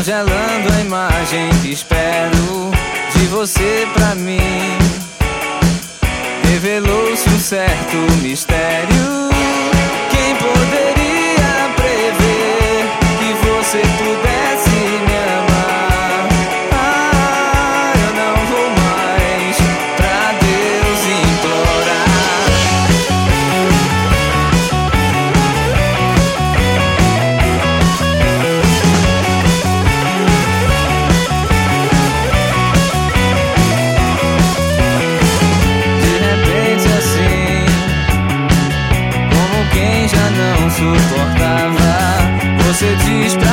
congelando a imagem que espero de você pra mim. Revelou-se um certo mistério. Quem poderia prever que você pudesse me amar? Ah, eu não vou mais pra Deus implorar. De repente assim, como quem já não suportava, você diz